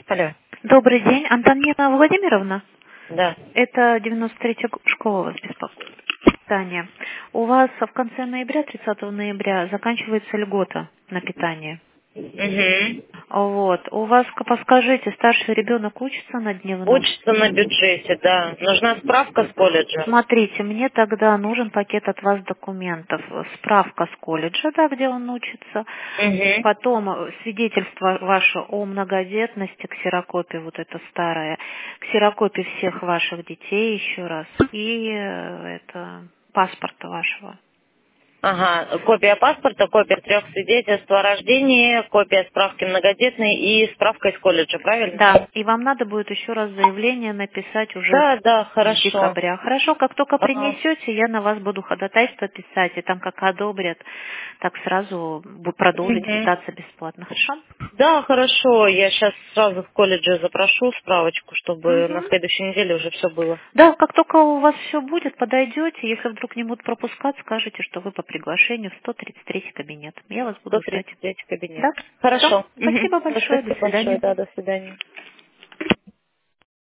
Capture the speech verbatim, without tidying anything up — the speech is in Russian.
Алло. Добрый день, Антонина Владимировна. Да. Это девяносто третья школа вас беспокоит. Питание. У вас в конце ноября, тридцатого ноября, заканчивается льгота на питание. Угу. Вот. У вас, подскажите, старший ребенок учится на дневном? Учится на бюджете, да. Нужна справка с колледжа. Смотрите, мне тогда нужен пакет от вас документов. Справка с колледжа, да, где он учится. Угу. Потом свидетельство ваше о многодетности, ксерокопия вот это старая, ксерокопия всех ваших детей еще раз и э, это паспорта вашего. Ага, копия паспорта, копия трех свидетельств о рождении, копия справки многодетной и справка из колледжа, правильно? Да, и вам надо будет еще раз заявление написать уже Да, да, с хорошо. декабря. Хорошо, как только Ага. принесете, я на вас буду ходатайство писать, и там как одобрят, так сразу бу- продолжить Мгм. питаться бесплатно. Хорошо? Да, хорошо. Я сейчас сразу в колледже запрошу справочку, чтобы на Мгм. следующей неделе уже все было. Да, как только у вас все будет, подойдете, если вдруг не будут пропускать, скажите, что вы по приглашению в сто тридцать третий кабинет. Я вас буду сто ждать. тридцать третий кабинет. Да? Все. Хорошо. Мгм. Спасибо Ну, большое. До спасибо большое. свидания. Да, до свидания.